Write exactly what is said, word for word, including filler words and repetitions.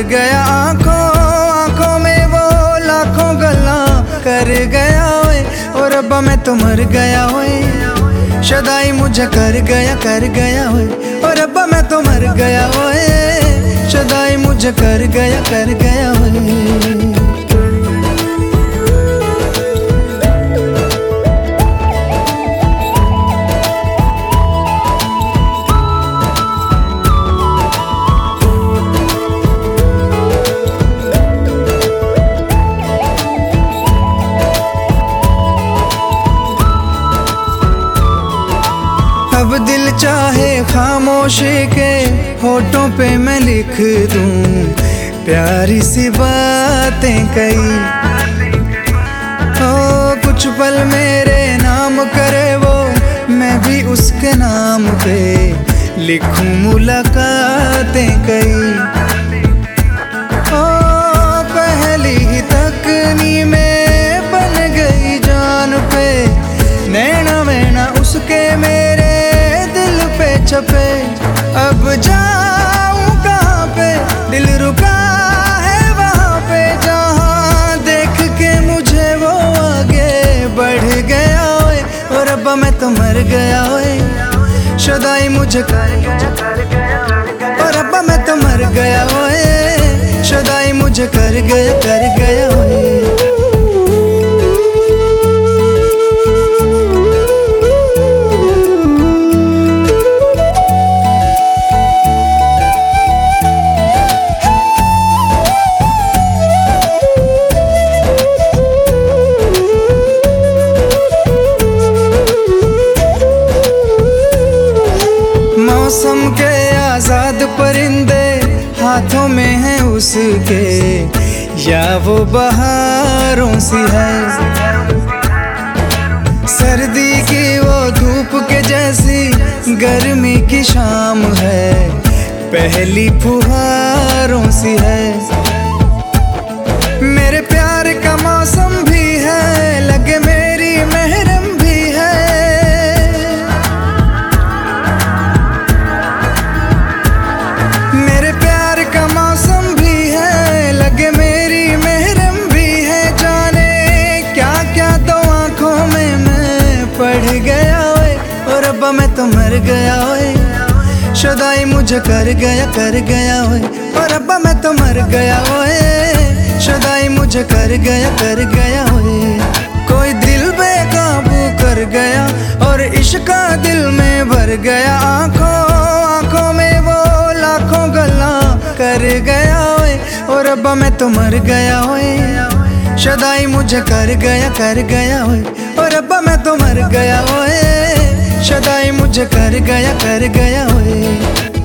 गया आंखों आंखों में वो लाखों गल्ला कर गया ओए। और रब्बा मैं तो मर गया ओए, शदाई मुझे कर गया कर गया ओए। और रब्बा मैं तो मर गया ओए, शदाई मुझे कर गया कर गया ओए। अब दिल चाहे खामोशी के होठों पे मैं लिख दूं प्यारी सी बातें कई। ओ कुछ पल मेरे नाम करे वो, मैं भी उसके नाम पे लिखूं मुलाकातें कई। ओ पहली ही तकनी में बन गई जान पे, नैना वैना उसके मेरे छपे। अब जाऊं कहाँ पे, दिल रुका है वहाँ पे, जहाँ देख के मुझे वो आगे बढ़ गया ओए। और रब्बा मैं तो मर गया ओए, शदाई मुझे कर गया। और रब्बा मैं तो मर गया ओए, शदाई मुझे कर गया कर गया ओए। मौसम के आजाद परिंदे हाथों में हैं उसके, या वो बहारों सी है। सर्दी की वो धूप के जैसी गर्मी की शाम है, पहली फुहारों सी है। मेरे प्यार का मौसम भी है, लगे मेरी महरम भी है। मेरे प्यार का मौसम भी है, लगे मेरी महरम भी है। जाने क्या क्या तो आंखों में मैं पढ़ गया ओए। और रब्बा मैं तो मर गया ओए, शदाई मुझे कर गया कर गया ओए। और रब्बा मैं तो मर गया ओए, शदाई मुझे कर गया कर गया ओए। कोई दिल बेकाबू कर गया और इश्क दिल में भर गया, आंखों आंखों में वो लाखों गल्ला कर गया ओए। और रब्बा मैं तो मर गया ओए, शदाई मुझे कर गया कर गया ओए। और रब्बा मैं तो मर गया ओए, शदाई मुझे कर गया कर गया ओए।